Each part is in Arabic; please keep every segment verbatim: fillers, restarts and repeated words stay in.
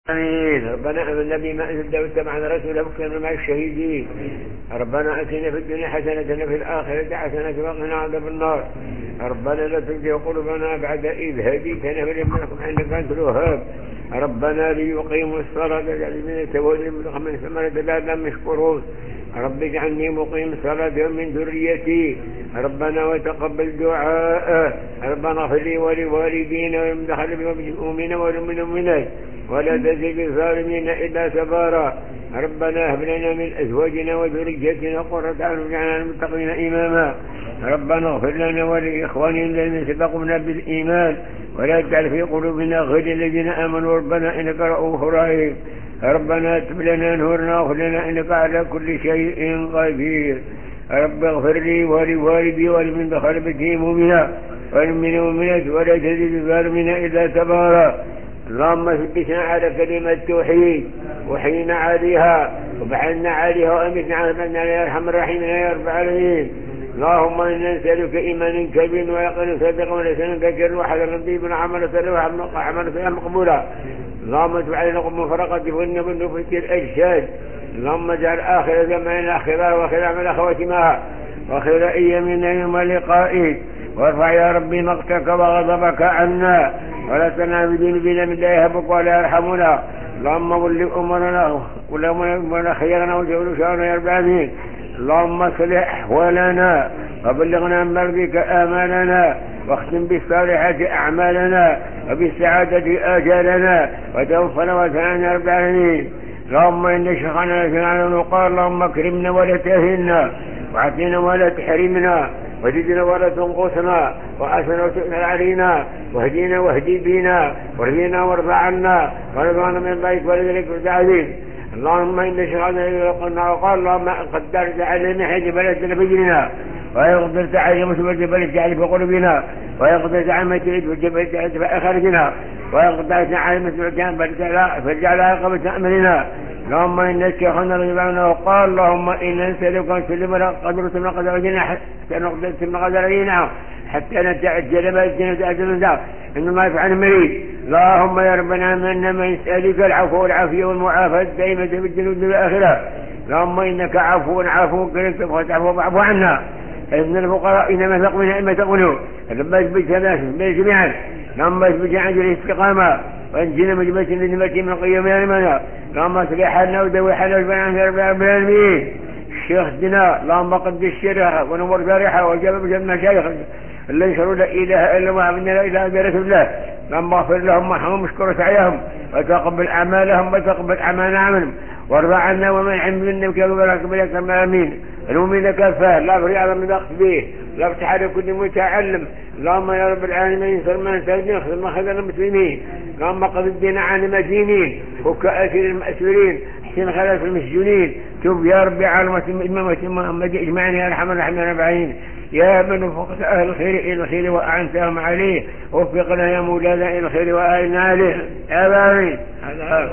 آمين. ربنا آمنا بما أنزلت واتبعنا رسوله وكنا مع الشهيدين. ربنا آتنا في الدنيا حسنة وفي الآخرة حسنة وقنا عذاب النار. ربنا لا تزغ قلوبنا بعد إذ هديتنا وهب لنا إنك أنت الوهاب. ربنا ليقيموا الصلاة واجعل من التوابين من ثمرة لعلهم يشكرون. رب اجعلني مقيم الصلاة ومن ذريتي. ربنا وتقبل دعاء. ربنا اغفر لي ولوالدينا ولمن دخل بالمؤمنين والمؤمنات ولا تزد الظالمين إلا تبارا. ربنا هب لنا من أزواجنا وذريتنا قرة أعين واجعلنا للمتقين إماما. ربنا اغفر لنا ولإخواننا الذين سبقونا بالإيمان ولا تجعل في قلوبنا غل الذين آمنوا ربنا إنك رؤوف رحيم. ربنا اكتب لنا نورنا واغفر لنا إنك على كل شيء قدير. رب اغفر لي ولوالدي ولمن دخل بيتي مؤمنا ولمن المؤمنات ولا تزد الظالمين إلا تبارا. اللهم ثبتنا على كلمة التوحيد وحينا عليها وبحلنا عليها وأمتنا على ربنا يا أرحم الراحمين يا رب العالمين. اللهم إنا نسألك إيمانا كبيرا ويقينا صدقا ولسانا ذكرا وحلما طيبا وعملا صالحا وعملا صالحا مقبولا. اللهم اتب علينا قم فرقة فن بالنفوس الأجساد. اللهم اجعل آخر زماننا خيرا وخير عمل خواتمها وخير أيامنا يوم لقائك. وارفع يا ربي مقتك وغضبك عنا ولا تنام بذنوبنا من لا يهبك ولا يرحمنا. اللهم ول أمرنا ولمنا خيرنا وجعل شأننا يا رب العالمين. اللهم اصلح أحوالنا وبلغنا من مرضك آمالنا واختم بالصالحات أعمالنا وبالسعادة آجالنا وتوفنا وتعالنا يا رب العالمين. اللهم إن شيخنا لسنا نقال اللهم اكرمنا ولا تهنا وعافنا ولا تحرمنا وزدنا ولا تنقصنا وأسنا وتؤثر علينا واهدينا واهدي بنا وارضينا وارضى عنا ورضانا من ضيق ولذلك العزيز. اللهم إن شيخنا قلنا وقال اللهم قدرت علينا حيث بلدنا بجرنا ويقدرت على مسبة بلد جعل في قلوبنا ويقدرت على مجلد وجبلت جعل في أخرجنا ويقدرت على مسبة فجعلها قبل أمرنا. اللهم إن شيخنا رجبنا وقال اللهم إن نسألك أن تسلم قدرت من قدر علينا حتى نقدرت من قدر علينا حتى نتعجل بالجنة أجل ذا إنما يفعل مريد. اللهم يا ربنا إنما نسألك العفو والعافية والمعافاة الدائمة في الجنود والآخرة. اللهم إنك عفو عفو كريم فتعفو فاعف عنا. إن الفقراء إنما ثقوا إما تقولوا لما يثبت الناس جميعا. اللهم اثبت عند الاستقامة وانجنا مجبت لنمتي من قيام يومنا. اللهم اصلح حالنا ودوي حالنا وجبنا يا رب العالمين. الشيخ دنا اللهم قد الشرها ونور ذارحها وجاب بجمع مشايخ اللي يشهروا لا إله إلا الله ومنا لا إله إلا رسول الله. اللهم اغفر لهم وارحمهم واشكر سعيهم وتقبل أعمالهم وتقبل أعمالنا عملهم وارضى عنا ومن عند منا وكذا بلك آمين. المؤمن كفاه لا فريع من ضغط به لا افتح على كل متعلم. اللهم يا رب العالمين انصر من سيدنا اخذ ما خذل المسلمين. اللهم قض الدين عن المدينين وكأسر المأسورين احسن خلاف المسجونين. توب يا رب على الإمامة محمد اجمعني يا ارحم الراحمين يا رب العالمين. يا من وفقت أهل الخير إلى الخير وأعنتهم عليه وفقنا يا مولانا إلى الخير وأعنا عليه آمين. هذا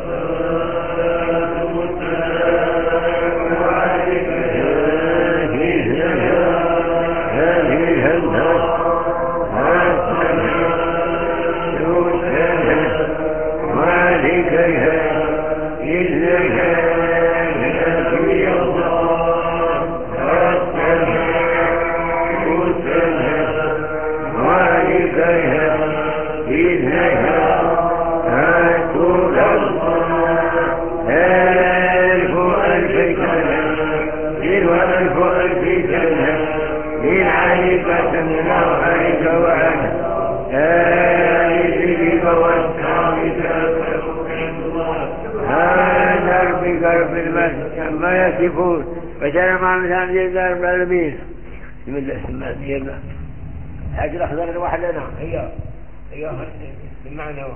ما يصفون فشر مع مثال جيد رب العالمين. بسم الله الرحمن الرحيم. حاجة الأخضر الواحد لنا هي هي بمعنى هو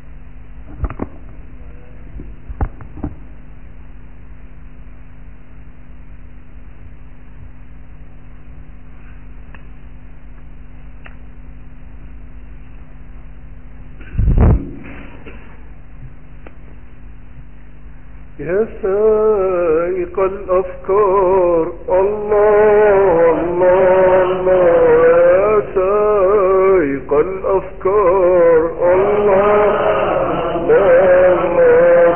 يا سائق الأفكار الله الله الله يا سائق الأفكار الله الله الله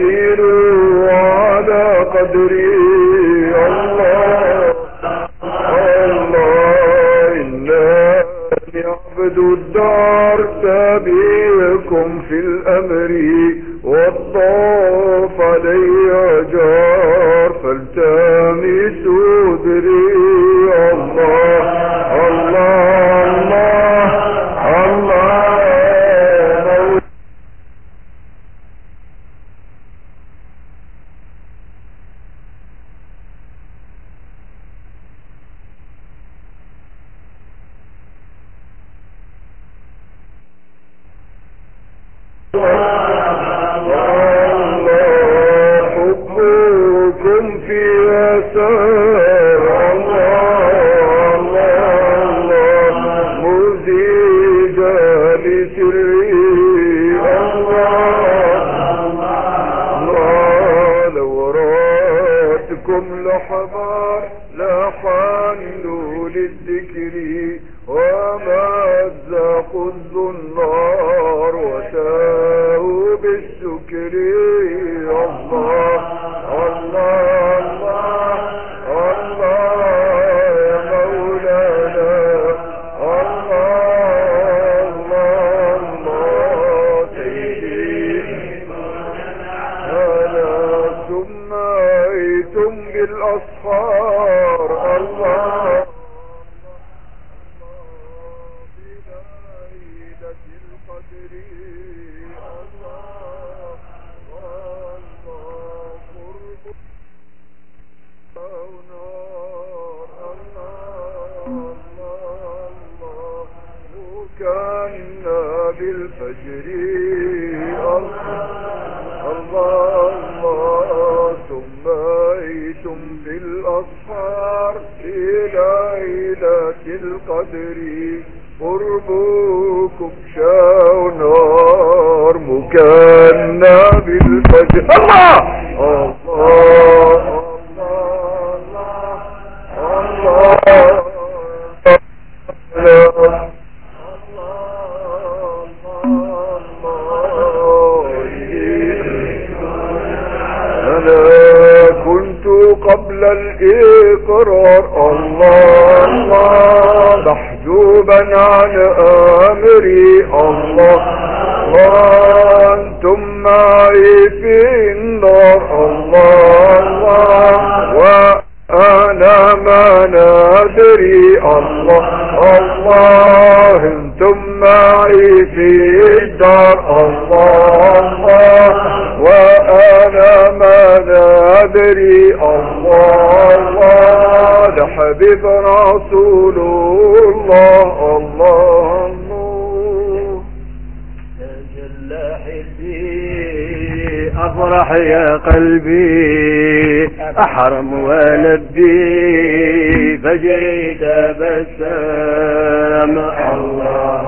سيروا على قدري الله الله إنني عبد الدار تابعكم في الأمر والطاف علي جار فالتمسوا دري الله الله الله الله حبكم في أسار الله الله مزيج بسري الله لو راتكم لحمار لحنوا للذكر ومزق الزنار وساهوا بالسكر الله الله الله الله يا مولانا الله الله الله سيدي أنا سميتم بالأصحار الله بالفجر الله الله سميتم بالأصحار في ليلة القدر قربكم شاو نار مكنا بالفجر الله الله الله الله قبل الإقرار الله الله محجوبا عن أمري الله وأنتم معي في النار الله الله وأنا ما ندري الله الله أنتم معي في الدار الله الله وأنا ما ندري الله الله لحبيب رسول الله الله الله تجلى حبي أفرح يا قلبي أحرم ولبي فجري تبسم الله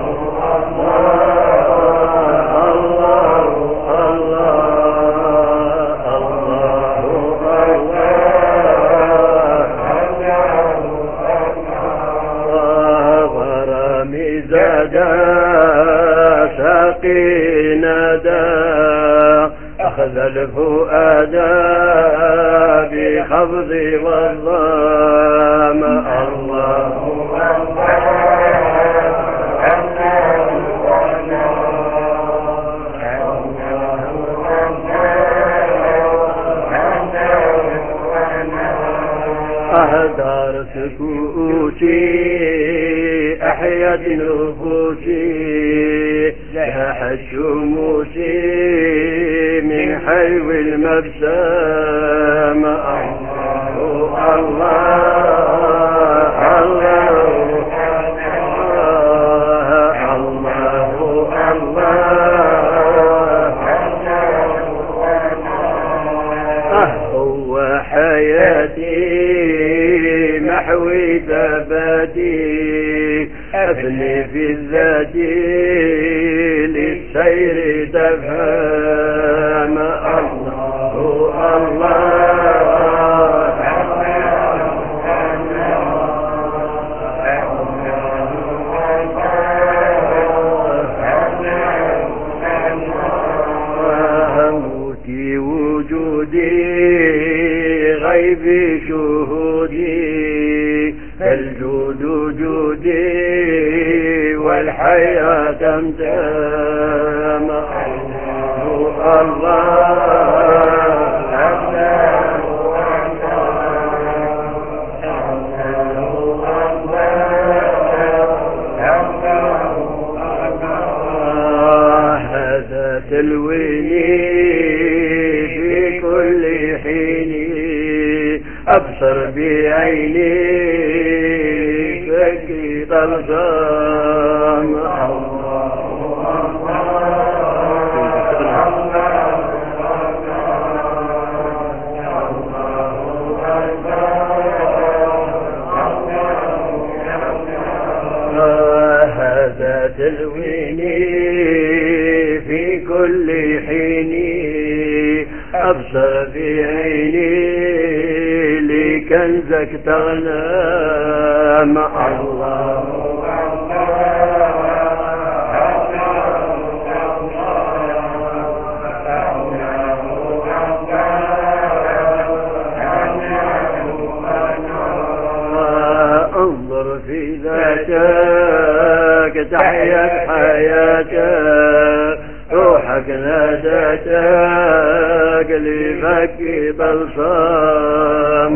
أخذ الفؤاد بخفض والضام الله أهدار سكوتي أحيت نفوسي لاحت شموسي من حلو المبسام الله الله الله الله الله هو حياتي محوي ثباتي أبني في الذات للسير تفهم الله الله موتي وجودي غيب شهودي فالجود وجودي والحياة تمتام الله تلويني في كل حين أبصر بعيني فكي طلقام هذا تلويني في كل حين أبصر بعيني لكنزك تغنى مع الله انظر في ذاتك تحيا حياتك روحك نادتك لفك بلصام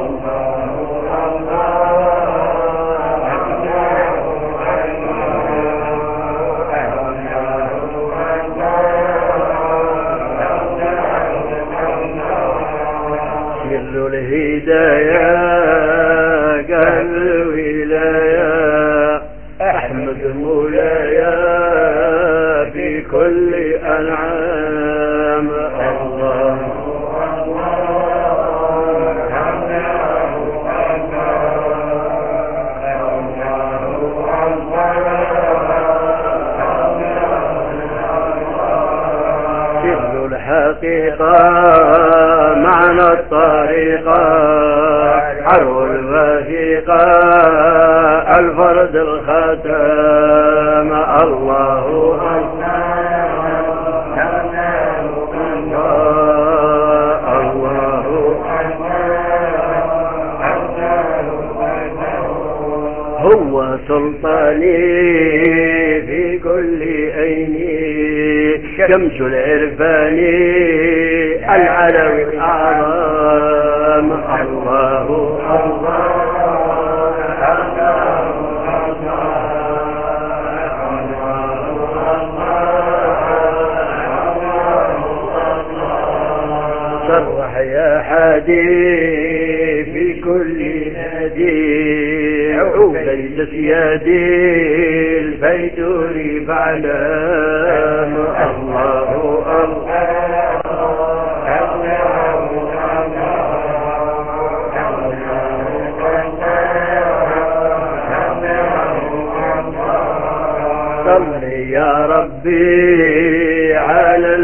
سر الهداية قال الولاية أحمد مولايا في كل أنعام الله سر الحقيقة معنى الطريقة عرو الوثيقة الفرد الختام الله هو سلطاني في كل عيني شمس العرفاني العلوي الأعظم الله الله صرح يا حادي في كل نادي عودا لسيادي الفيدوري فعلام الله صل يا ربي على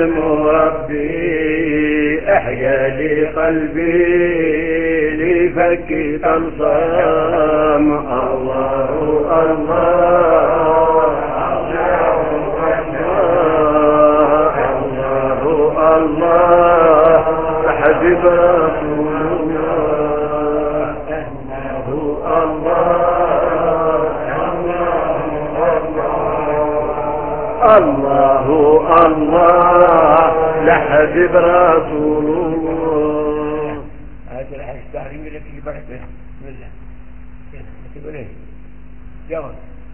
المربي احيا لي قلبي لفك طلسام الله الله الله الله حبيب رسول الله الله الله لحبيب رسول الله. هذا الحديث تعليم لك اللي بعده بسم الله تقول ايه يلا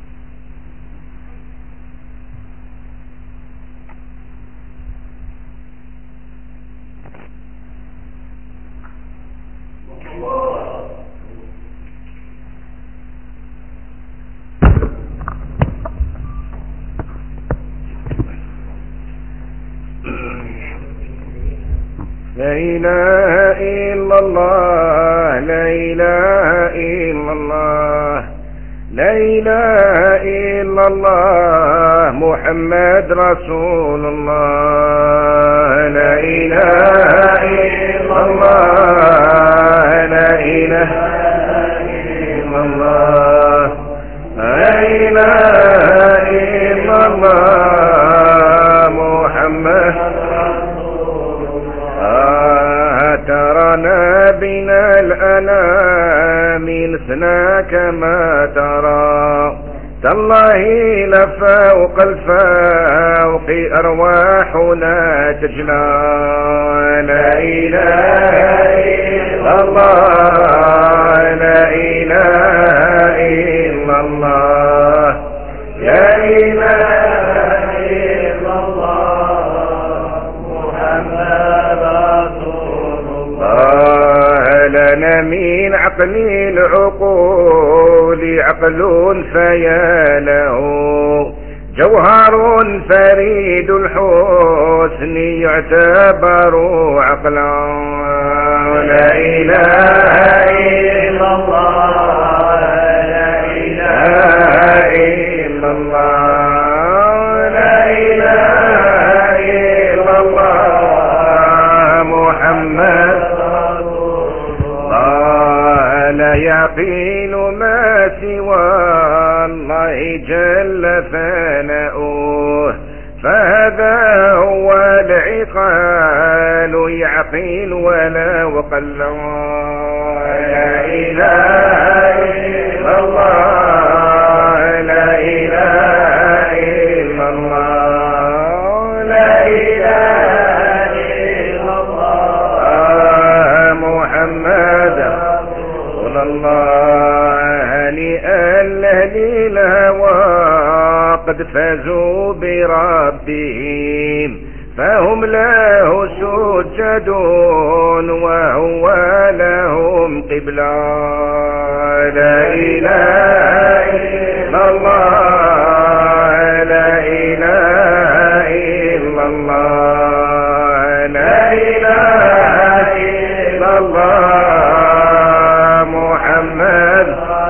لا إله إلا الله لا إله إلا الله لا إله إلا الله محمد رسول الله لا إله إلا الله لا إله إلا الله لا إله إلا الله محمد صرنا بنا الأنام لسنا كما ترى تالله لفوق الفوق أرواحنا تجلى لا إله إلا الله لا إله إلا الله لا إله إلا الله محمد رسول الله لنا من عقل العقول عقل فيا له جوهر فريد الحسن يعتبر عقلا لا إله إلا الله لا إله إلا الله لا إله إلا الله محمد لا يقين ما سوى الله جل ثناؤه فهذا هو العقال يعقل ولا وقل لا إله إلا الله لا إله إلا الله لا إله إلا الله محمد رسول الله لأهل الهوى قد فازوا بربهم فهم له سجدون وهو لهم قبلة لا إله إلا الله لا إله إلا الله لا إله إلا الله محمد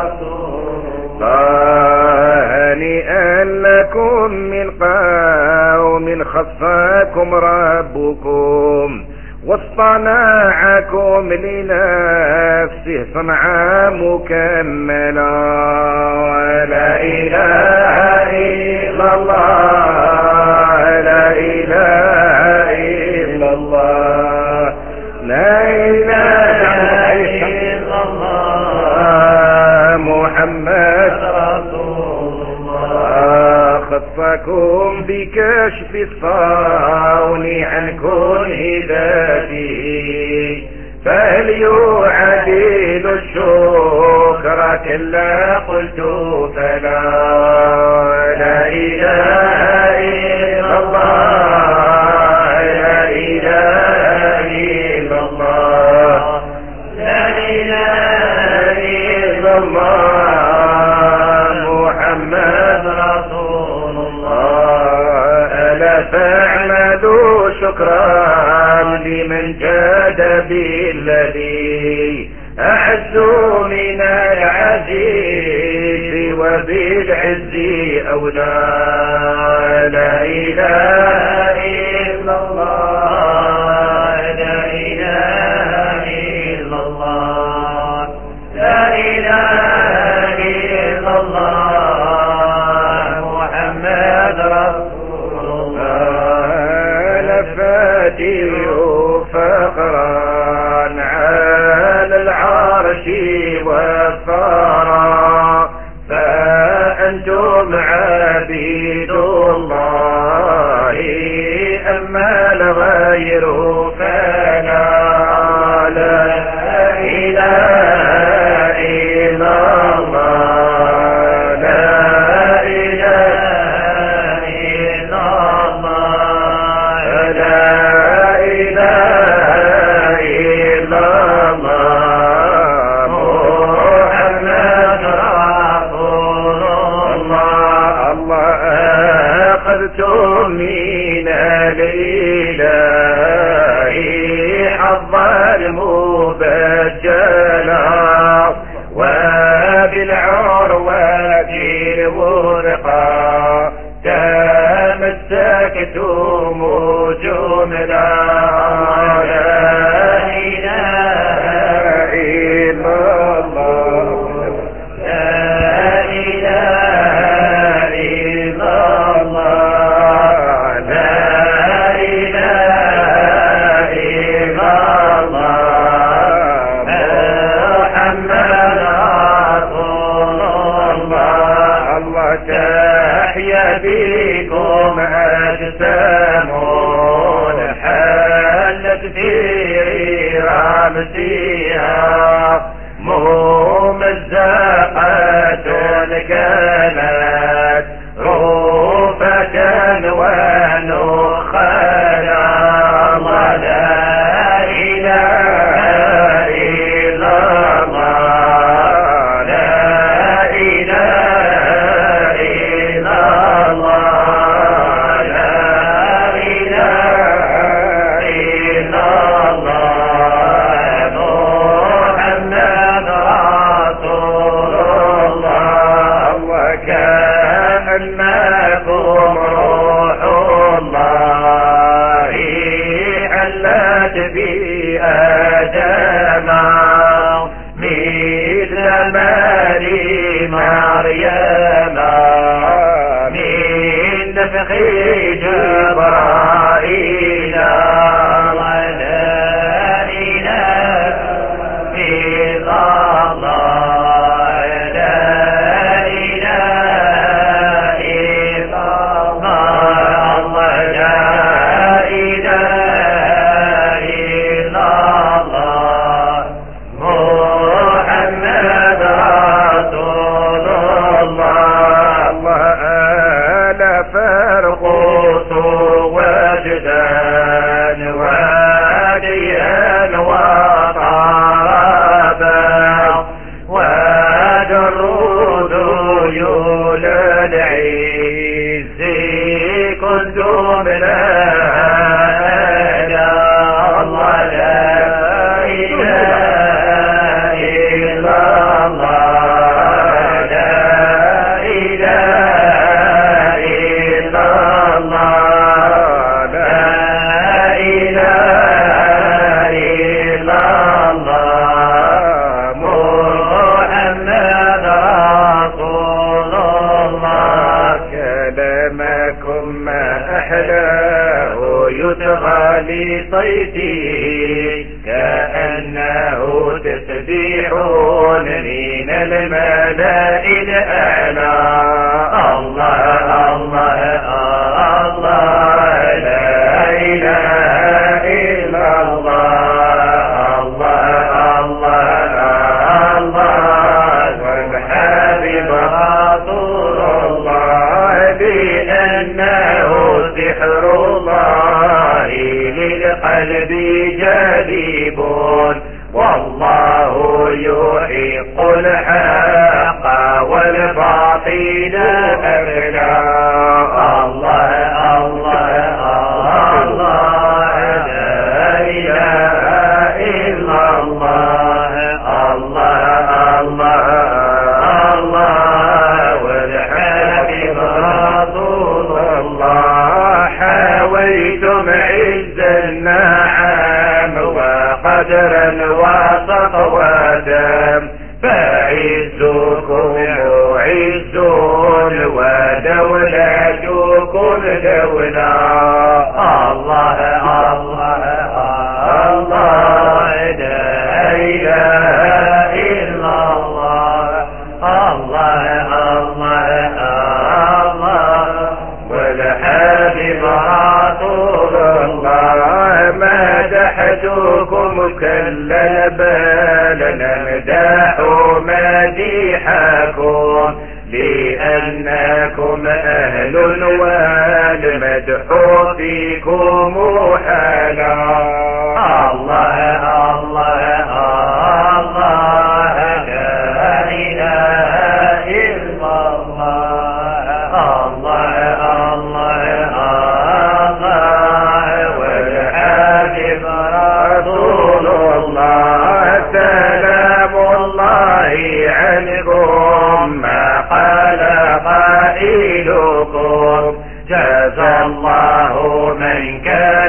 هنيئا لكم من قوم خصكم ربكم واصطنعكم لنفسه صنعا مكملا لا إله إلا الله لا إله إلا الله لا إله إلا الله محمد رسول الله خصكم بكشف الصون عن كل ذاته فهل يعدل الشكر كلا قلت فلا لا إله إلا الله لا إله إلا الله لا إله إلا الله محمد رسول الله ألا فاعملوا شكرا لمن جاد بالذي أعز من العزيز وبالعز أولى لا إله إلا الله لا إله إلا الله لا إله إلا الله محمد رسول الله لفاتي فقرا على العرش والثرى فأنتم عبيد الله أما الغير فلا لا إله إلا الله لا إله إلا الله لا إله إلا الله محمد رسول الله الله أخذتم من الإله حظا المبجلا وبالعروة الورقى تمسكتم جملا لا إله إلا الله لا إله إلا الله لا إله إلا الله أمسيها ممزقة كانت روفة ونخلا لا إله إلا الله لا إله إلا الله لا إله إلا الله محمد رسول الله وكأنكم روح الله حلت بآدم مثل مريم مريم من نفخ جبرائيل لا إله إلا الله لا إله إلا الله لا إله إلا الله محمد رسول الله وآل فرقوس وجدان واديا وطربا ودرود يول العز كنتم لنا الله لا إله إلا الله لا إله إلا الله لا إله إلا الله محمد رسول الله كلامكم ما أحلاه يطغى لصيته كأنه تسبيح من الملاء الأعلى الله الله الله لا إله إلا الله الله الله الله والحبيب رسول الله بأنه سحر الله للقلب جاذب والله يحق الحق والباطل أبلى الله الله الله لا إله إلا الله الله الله الله والحبيب رسول الله حويتم عز النعم وقدرا وسطوة فعزكم عز ودولتكم دولة الله الله الله لا إله إلا الله الله الله الله والحبيب رسول الله مدحتكم كل البال نمدح مديحكم لأنكم أهل والمدح فيكم حالا الله الله الله لا إله إلا الله الله الله الله والحبيب رسول الله سلام الله عنكم ما قال قائلكم جزى الله من كان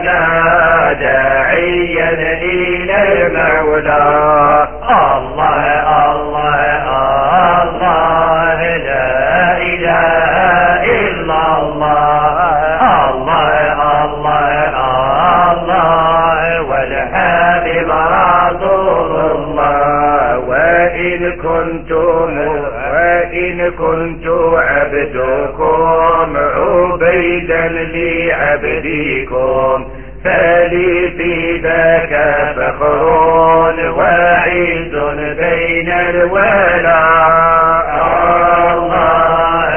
داعيا إلى المولى الله الله الله لا إله إلا الله الله الله الله والحبيب رسول الله وإن كنتم وإن كنت عبدكم عبيدا لعبدكم فلي في ذاك فخر وعز بين الولاء الله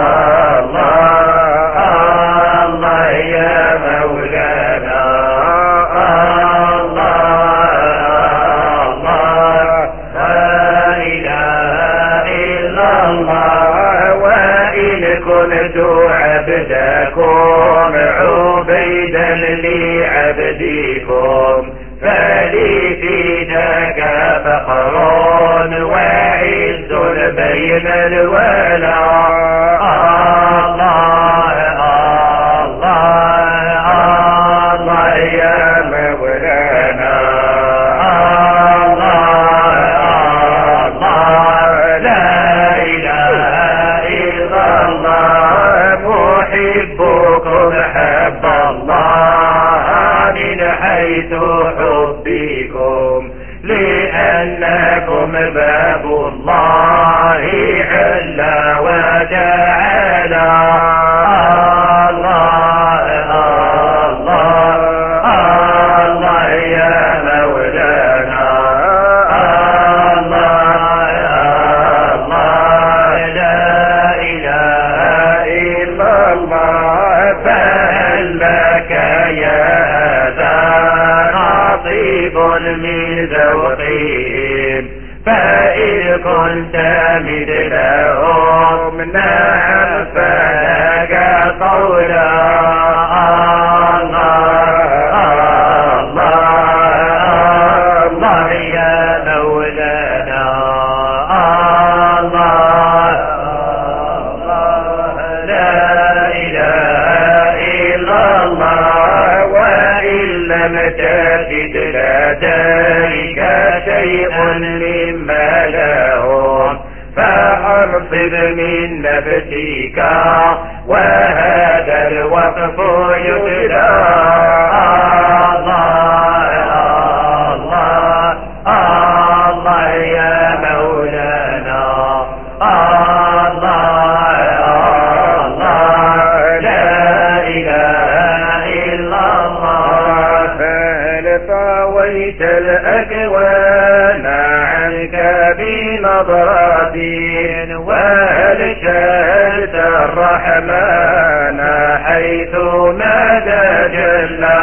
الله الله يا مولانا الله الله لا إله إلا الله وإن كنت عبدكم عبيدا لعبدكم فلي فيداك فخر وعز بين الولاء الله الله الله يا مولانا الله الله لا إله إلا الله محبكم حب الله من حيث حبكم لأنكم باب الله علا وتعالى الله الله الله يا مولانا الله الله لا إله إلا الله فهل لك يا ذا نصيب من ذوقهم فإن كنت مثلهم نعم فلك قولا الله الله الله يا مولانا الله لا إله إلا الله وإن لم تجد لديك شيء مما لهم فأرصد من نفسك وهذا الوقف يبدأ الله الله الله يا مولانا الله الله لا إله إلا الله فهل طويت الأكوان عنك بنظرات وهل شهدت الرحمن حيث ما تجلى لا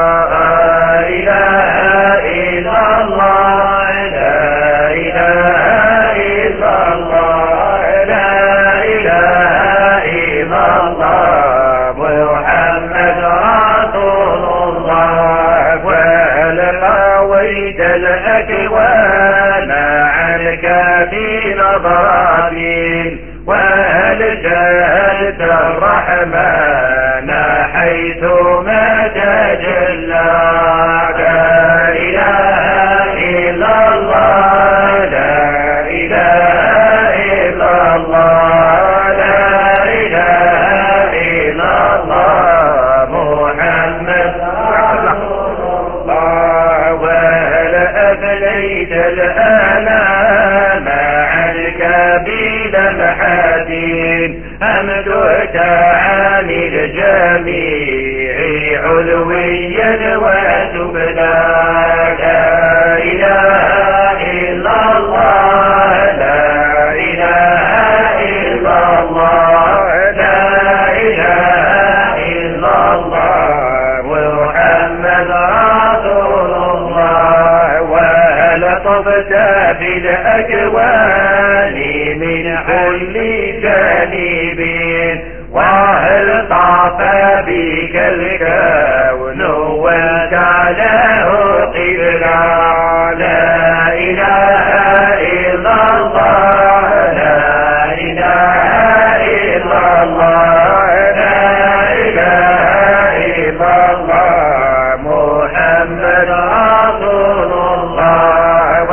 إله إلا الله لا إله إلا الله لا إله إلا الله محمد رسول الله وهل قويت الأكوان عنك بنظرات وهل جاءت الرحمن حيث ما تجلى لا إله إلا الله لا إله إلا الله لا إله إلا الله محمد رسول الله وهل أفليت الآلام عنك بلمحات أم دعت عن الجميع علويا وسبلا لا إله إلا الله لا إله إلا الله لا إله إلا الله محمد رسول الله وهل طفت بالأكوان من كل جانب وهل طاف بك الكون وانت له قبلا لا إله إلا الله لا إله إلا الله لا إله إلا الله محمد رسول الله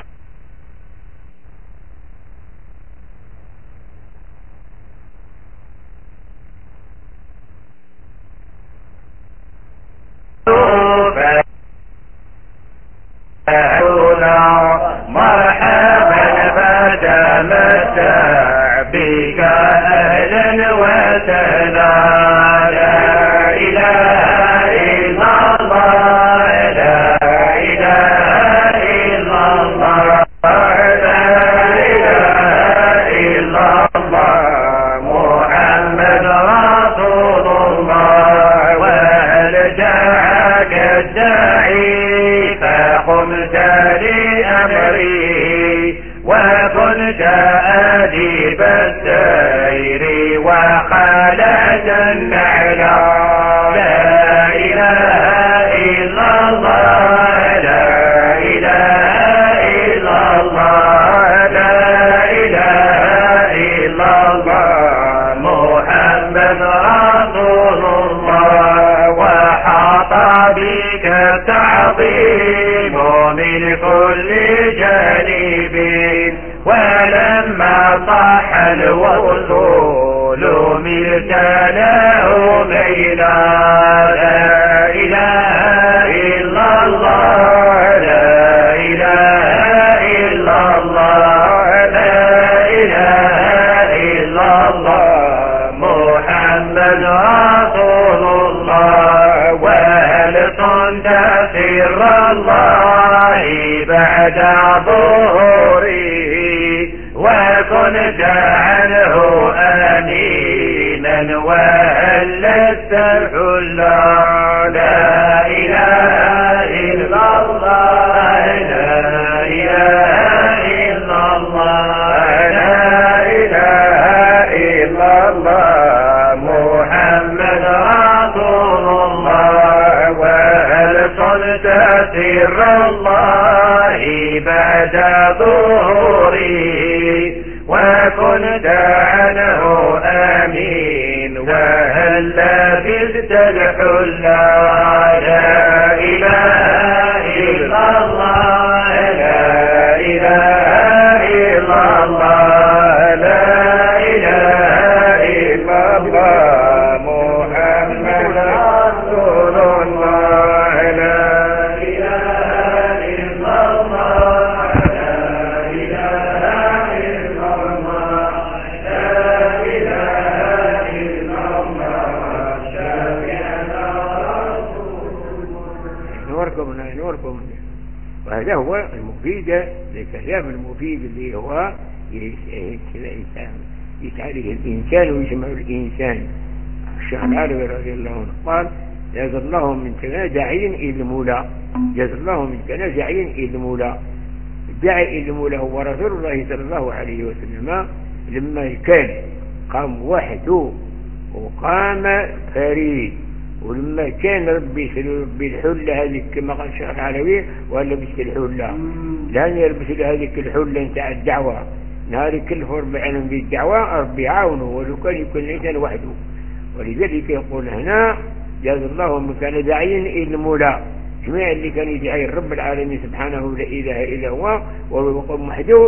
مرحبا فتمتع بك أهلا وسهلا لا إله إلا الله لا إله إلا الله قمت لأمره وكنت أديب السير وخلعت النعلى لا إله إلا الله لا إله إلا الله لا إله إلا الله محمد رسول الله وحاط بك التعظيم من كل جانب ولما صح الوصول ملت له ميلا لا إله إلا الله لا إله إلا الله لا إله إلا الله محمد رسول الله وهل صنت سر الله بعد ظهوره وكنت عنه أمينا وهل لست الحلا لا إله إلا الله لا إله إلا الله لا إله إلا الله محمد رسول الله وهل صلت سر الله بعد ظهوره وكنت عنه آمين وهل لبثت الحلا لا إله إلا الله لا إله إلا الله لا إله إلا الله محمد رسول الله لا إله إلا الله لا إله إلا الله لا إله إلا الله شافعنا رسول الله. نوركم نوركم وهذا هو المفيد الكلام المفيد اللي هو الإنسان يتعالج الإنسان ويجمع الإنسان. الشيخ العربي رضي الله عنه قال جاز الله من تنازعين إلى المولى جاز الله من تنازعين إلى المولى الداعي إلى المولى هو رسول الله صلى الله عليه وسلم لما كان قام وحده وقام فريد ولما كان ربي ربي الحلة هذيك كما قال الشيخ العلوي ولا لبس الحلة لأن يلبس هذيك الحلة نتاع الدعوة نهار كل فرب علم بالدعوة ربي عاونه ولو كان يكون الإنسان وحده. ولذلك يقول هنا جاز الله من كان داعيا إلى المولى جميع اللي كان يدعي رب العالمين سبحانه لا إله إلا هو ويقوم وحده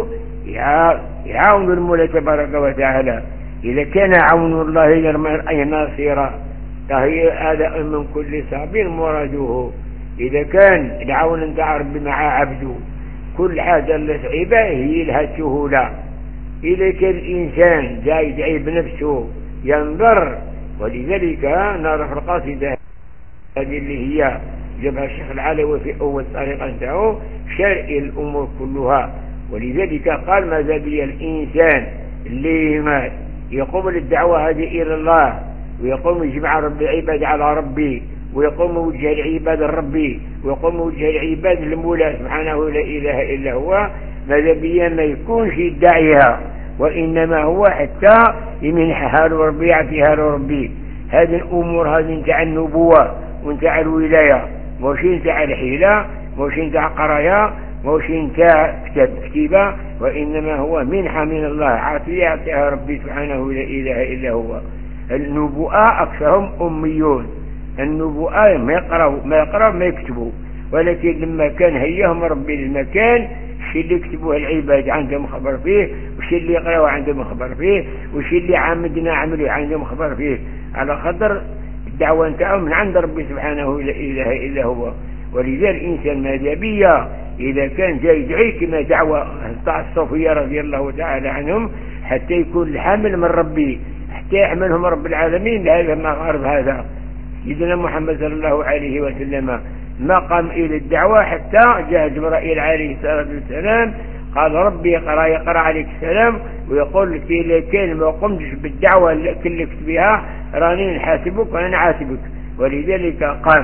يعاون المولى تبارك وتعالى. إذا كان عون الله للمرء ناصرا فهي هذا من كل صعب مراده. إذا كان العون نتاع ربي مع عبده كل حاجة اللي صعيبة هي لها سهولة. إذا كان الإنسان جاي يدعي بنفسه ينظر. ولذلك نرى في القصيدة هذه اللي هي جابها الشيخ العلوي في أول طريقة نتاعو شرع الأمور كلها. ولذلك قال ماذا بي الإنسان اللي ما يقوم للدعوة هذه إلى الله ويقوم يجمع ربي عباد على ربي ويقوم وجه العباد الربي ويقوم وجه العباد المولى سبحانه لا إله إلا هو ماذا بي ما يكونش يدعيها وإنما هو حتى يمنحها له ربي يعطيها له ربي. هذه الأمور هذه نتاع النبوة ونتاع الولاية موشي نتاع الحيلة موشي نتاع قرايا موشي نتاع كتابة وإنما هو منحة من الله عطية يعطيها ربي سبحانه لا إله إلا هو. النبوءة أكثرهم أميون. النبوءة ما يقرأوا ما يقرأوا ما يكتبوا ولكن لما كان هيهم ربي للمكان الشيء اللي يكتبوه العباد عندهم خبر فيه والشيء اللي يقرأوا عندهم خبر فيه والشيء اللي عامدنا عملوا عندهم خبر فيه على خاطر الدعوة نتاعهم من عند ربي سبحانه لا إله إلا هو. ولذلك الإنسان ماذا بيا إذا كان جاي يدعي كما دعوة تاع الصوفية رضي الله تعالى عنهم حتى يكون الحامل من ربي حتى يحملهم رب العالمين لهذا ما غرب هذا. سيدنا محمد صلى الله عليه وسلم ما قام إلى الدعوة حتى جاء جبرائيل عليه الصلاة والسلام قال ربي يقرأ يقرأ عليك السلام ويقول لك إذا كان ما قمتش بالدعوة اللي كلفت بها راني نحاسبك وأنا عاتبك. ولذلك قام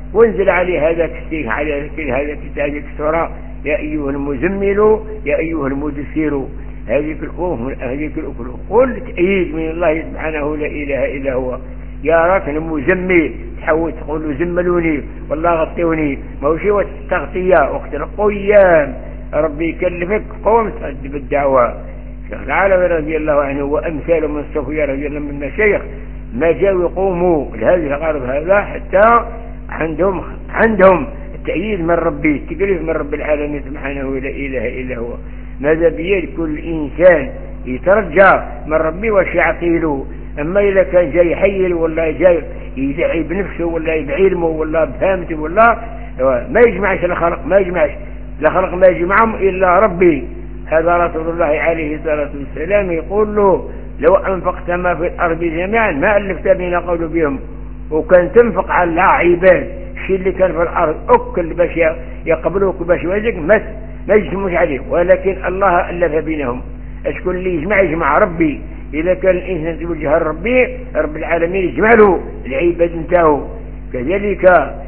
وانزل عليه هذا كسيه على كل هذا كتاب السورة يا أيها المزمل يا أيها المدثر هذه الأمور هذه الأمور قل تأييد من الله سبحانه لا إله إلا هو يا راكن المزمل تحاول تقول زملوني والله غطيوني ما هو شيء والتغطية وقت القيام ربي يكلفك قوم تقدم بالدعوة شيخ العالمي رضي الله عنه وأمثال من الصوفية رضي الله من المشايخ ما جاءوا يقوموا لهذه الغرض هذا حتى عندهم عندهم التأييد من ربي التكليف من رب العالمين سبحانه لا إله إلا هو. ماذا بيد كل إنسان يترجى من ربي وش يعطيله. أما إذا كان جاي يحيل ولا جاي يدعي بنفسه ولا بعلمه ولا بفهمته ولا ما يجمعش الخلق ما يجمعش الخلق ما يجمعهم إلا ربي. هذا رسول الله عليه الصلاة والسلام يقول له لو أنفقت ما في الأرض جميعا ما ألفت بين قلوبهم وكان تنفق على عباد الشيء اللي كان في الأرض أكل باش يقبلوك باش يوزك ما ما يجتموش عليه ولكن الله ألف بينهم. أشكون اللي يجمع يجمع ربي. إذا كان الإنسان توجه ربي رب العالمين يجمع له العباد انتهوا. كذلك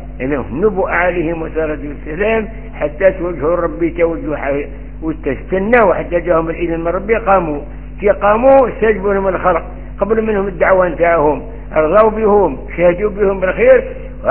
نبؤ عليهم الصلاة والسلام حتى توجهوا ربي توجه وتستنوا حتى جاءهم الإذن من ربي قاموا كي قاموا استجبوا لهم الخلق قبل منهم الدعوة انتهاهم أرضوا بهم شهدوا بهم بالخير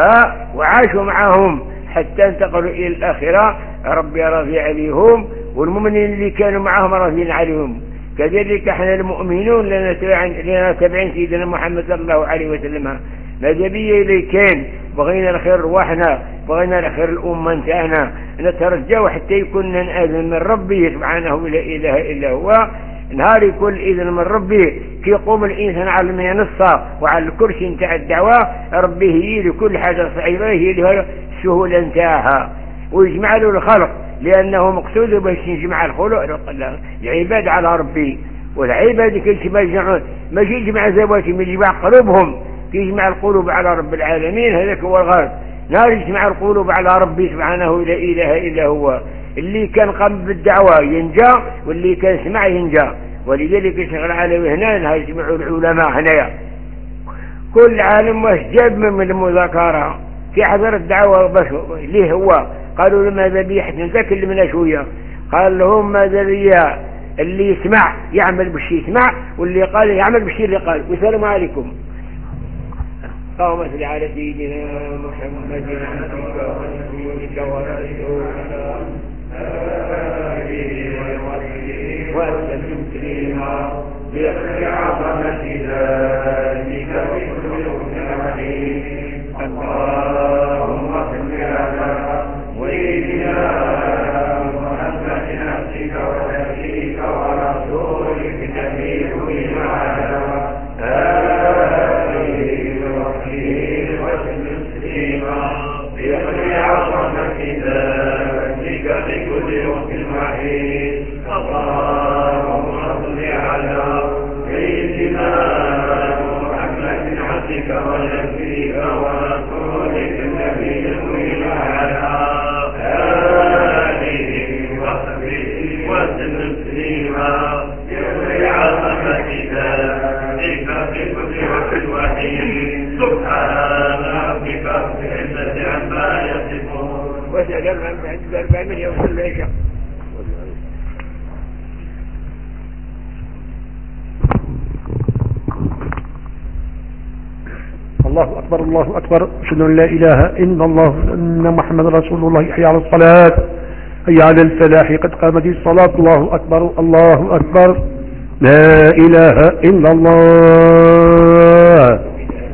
وعاشوا معهم حتى انتقلوا إلى الآخرة ربي راضي عليهم والمؤمنين اللي كانوا معهم راضين عليهم. كذلك احنا المؤمنون لنا تبعين سيدنا محمد صلى الله عليه وسلم. ماذا بي اللي كان بغينا الخير رواحنا بغينا الخير الأمة انتانا نترجى حتى يكون نأذن من ربي سبحانه لا إله إلا هو. نهار يكون إذن من ربي كي يقوم الإنسان على المنصة وعلى الكرسي نتاع الدعوة ربي هي لكل حاجة صعيبة هي له السهولة نتاعها ويجمع له الخلق لأنه مقصود باش يجمع الخلق العباد على ربي. والعباد كل ما يجمعون ما يجمع زواتهم يجمع قلوبهم يجمع القلوب على رب العالمين. هذاك هو الغرض. نار يجمع القلوب على ربي سبحانه لا إله إلا هو. اللي كان قام بالدعوة ينجى واللي كان سمع ينجى. ولذلك يشغل عليه هنا يجمعوا العلماء هنايا كل عالم واش جاب من المذاكرة في حضر الدعوة بس ليه هو قالوا لماذا بي حتى نتكلمنا شوية قال لهم ماذا بي اللي يسمع يعمل بالشيء يسمع واللي قال يعمل بالشيء اللي قال. والسلام عليكم. اللهم صل على سيدنا محمد عبدك ورسولك ورسولنا وسلم تسليما بأخذ عظمة ذلك بكل نعيم. اللهم صل على سيدنا محمد عبدك ونبيك ورسولك النبي وعلى آله وصحبه وسلم تسليما بأخذ عظمة ذلك بكل وقت وحيد. اللهم صل على سيدنا محمد عبدك ونبيك ورسولك النبي وعلى آله وصحبه وسلم تسليما بأخذ عظمة ذلك بكل وقت وحيد. سبحان ربك رب العزة عما يصفون وسلام على المرسلين يوم العشاء. الله أكبر الله أكبر أشهد أن لا إله إلا الله أن محمد رسول الله. حي على الصلاة حي على الفلاح قد قامت الصلاة. الله أكبر الله أكبر لا إله إلا الله.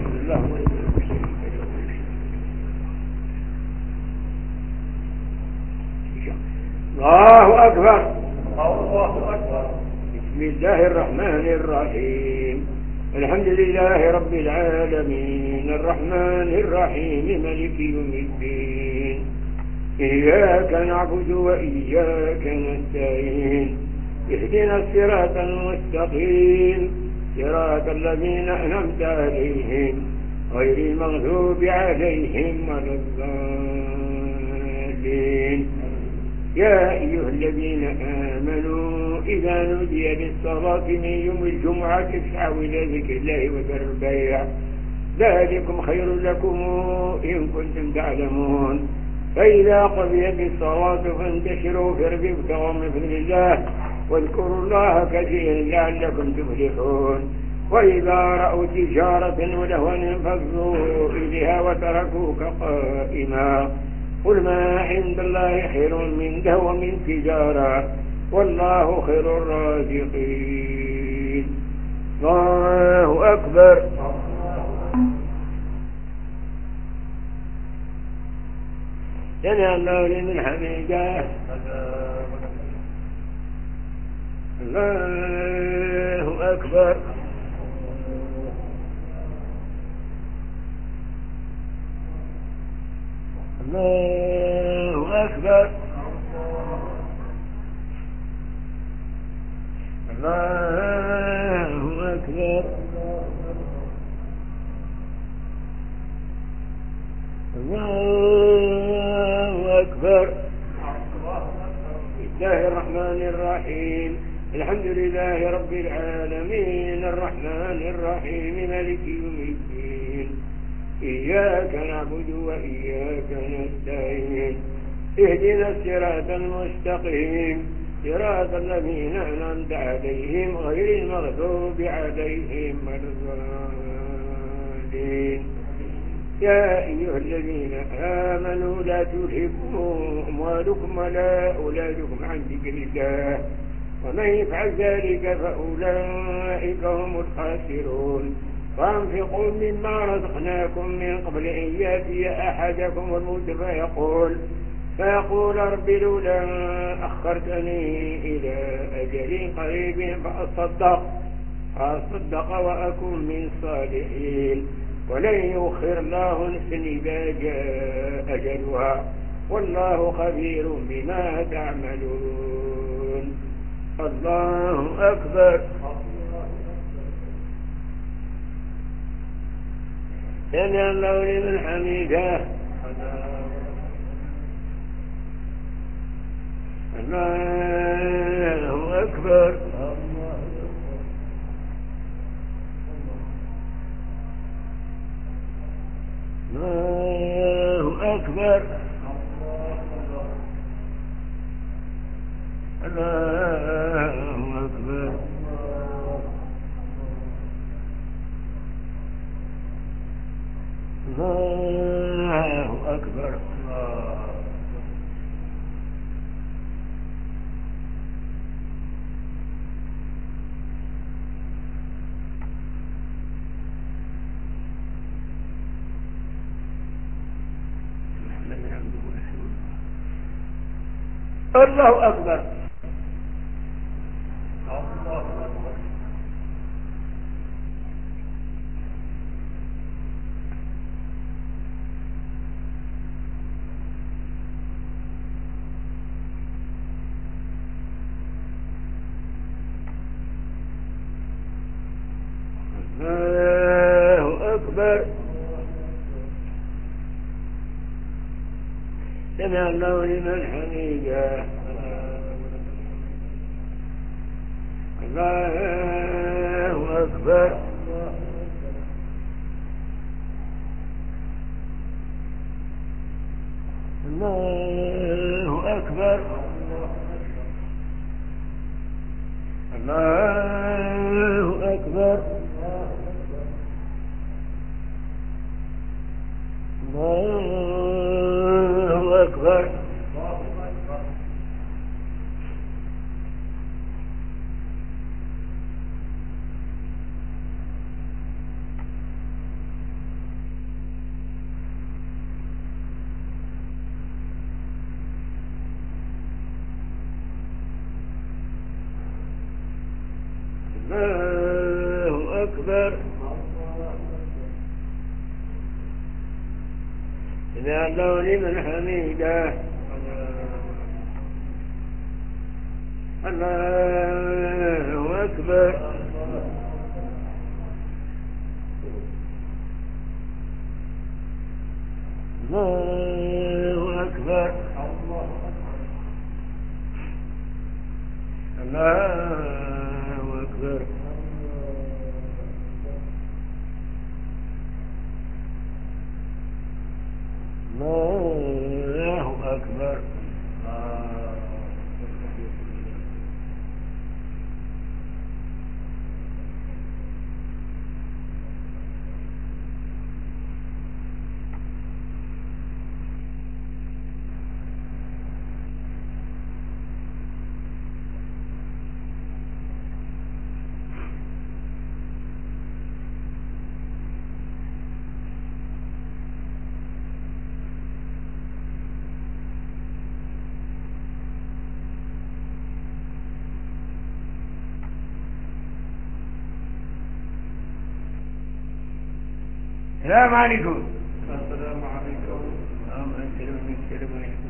الله أكبر الله أكبر. بسم الله الرحمن الرحيم. الحمد لله رب العالمين الرحمن الرحيم مالك يوم الدين. إياك نعبد وإياك نستعين اهدنا الصراط المستقيم صراط الذين أنعمت عليهم غير المغضوب عليهم ولا الضالين. يا أيها الذين آمنوا إذا نودي للصلاة من يوم الجمعة فاسعوا إلى ذكر الله وذروا البيع ذلكم خير لكم إن كنتم تعلمون. فإذا قضيت الصلاة فانتشروا في الأرض وابتغوا من فضل الله واذكروا الله كثيرا لعلكم تفلحون. وإذا رأوا تجارة ولهوا انفضوا إليها وتركوك قائما قل ما عند الله خير من لهو من تجارة والله خير الرازقين. الله أكبر. سمع الله لمن حمده. الله أكبر. الله أكبر. الله أكبر. الله أكبر. بسم الله الرحمن الرحيم الحمد لله رب العالمين الرحمن الرحيم مالك يوم الدين إياك نعبد وإياك نستعين اهدنا الصراط المستقيم صراط الذين أنعمت عليهم غير المغضوب عليهم ولا الضالين. يا أيها الذين آمنوا لا تلهكم أموالكم ولا أولادكم عن ذكر الله ومن يفعل ذلك فأولئك هم الخاسرون. وأنفقوا مما رزقناكم من قبل أن يأتي أحدكم الموت فيقول فيقول رب لولا أخرتني إلى أجل قريب فأصدق فأصدق وأكون من الصالحين ولن يؤخر الله نفسا إذا جاء أجلها والله خبير بما تعملون. الله أكبر. سمع الله لمن حمده. الله أكبر. الله أكبر. الله أكبر. الله أكبر. الله أكبر. الله أكبر. سمع الله لمن حمده. الله أكبر. الله أكبر. الله أكبر. الله أكبر. الله أكبر. سمع الله لمن حمده. الله أكبر. الله أكبر. الله أكبر. السلام عليكم. السلام عليكم. اللهم انسلم من السلم عليكم.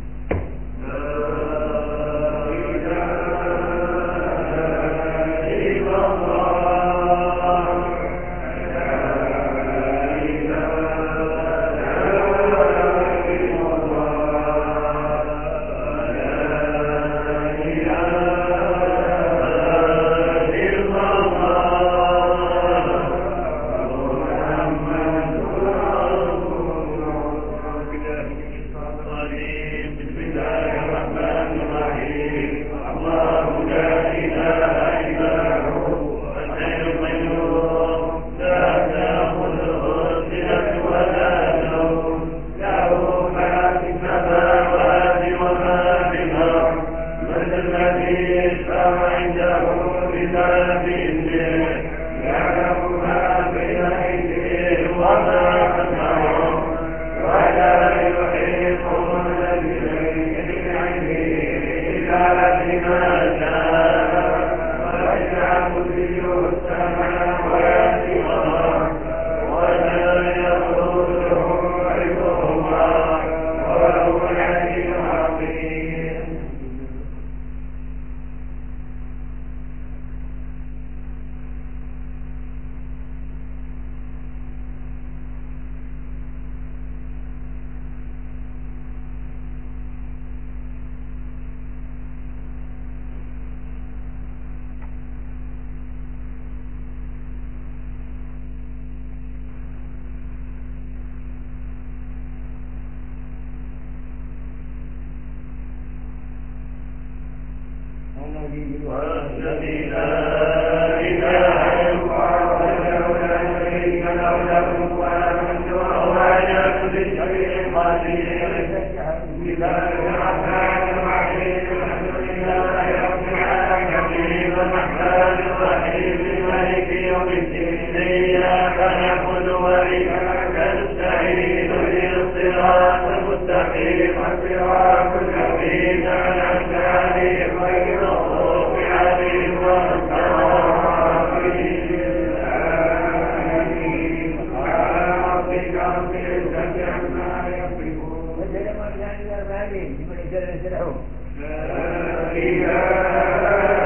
والذي لا إله إلا الله ولا شريك له له الملك وهو على كل شيء قدير. بسم الله الرحمن الرحيم الحمد لله رب العالمين الرحمن الرحيم مالك يوم الدين إياك نعبد وإياك نستعين اهدنا الصراط المستقيم صراط الذين أنعمت عليهم غير المغضوب عليهم ولا الضالين. آمين. سبحان ربك رب العزة عما يصفون وسلام على المرسلين لا إله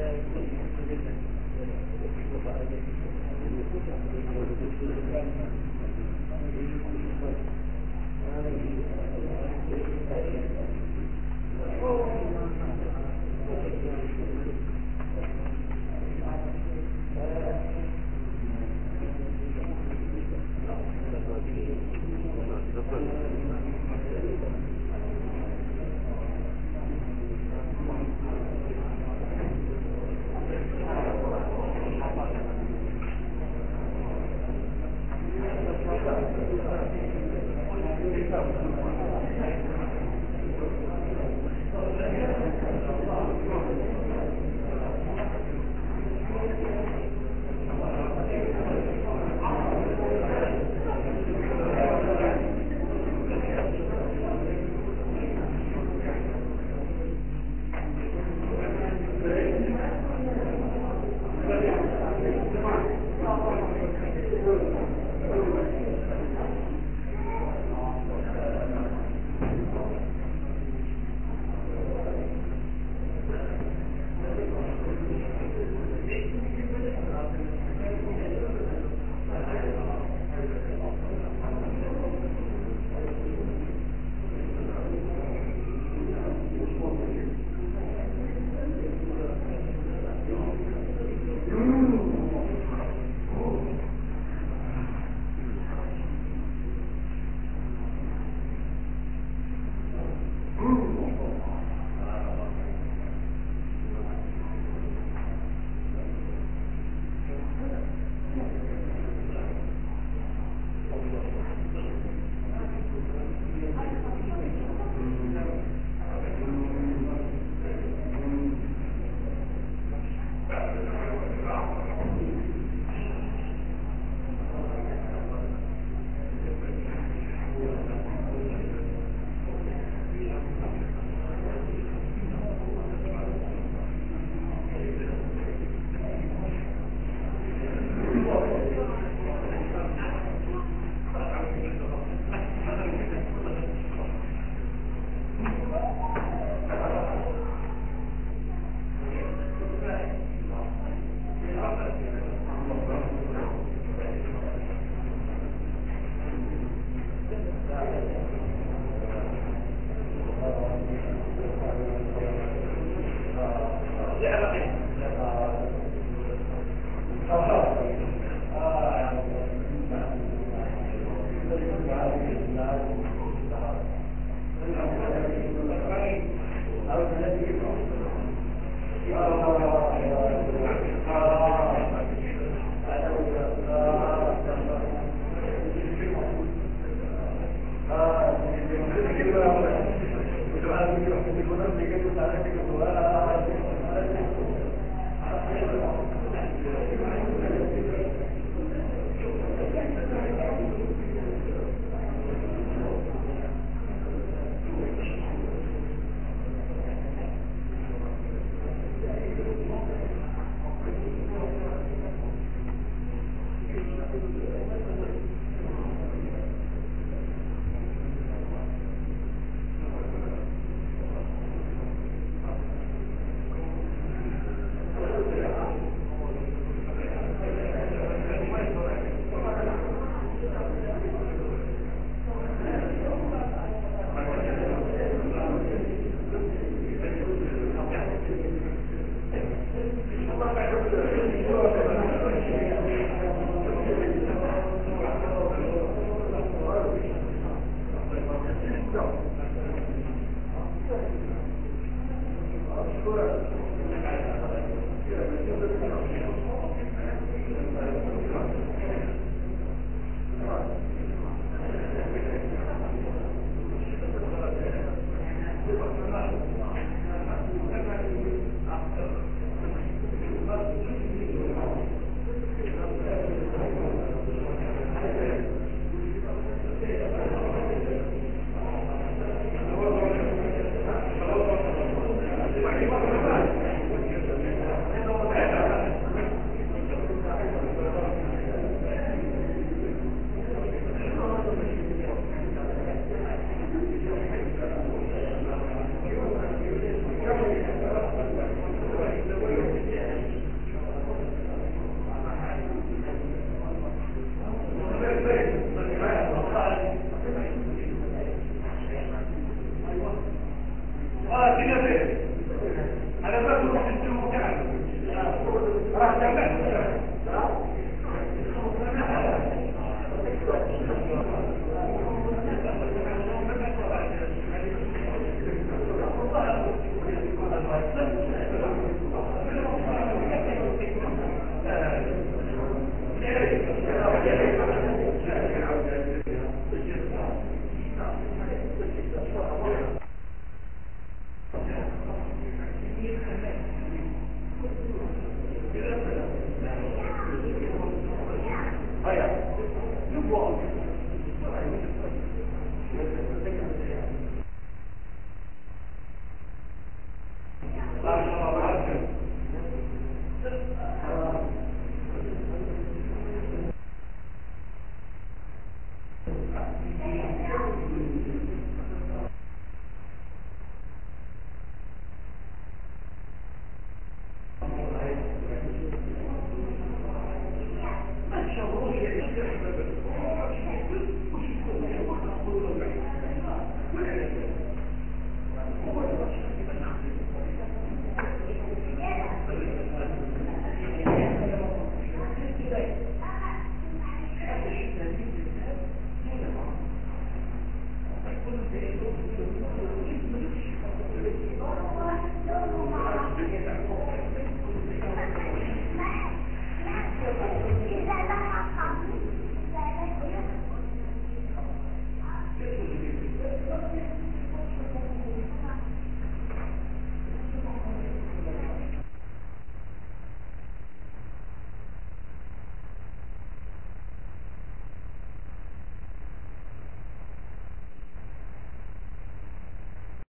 Thank you.